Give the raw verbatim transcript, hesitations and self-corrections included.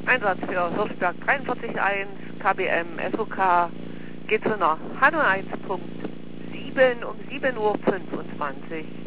Einsatz für Hirschberg dreiundvierzig Komma eins, K B M, S O K, geht zu einer H null eins Punkt sieben um sieben Uhr fünfundzwanzig.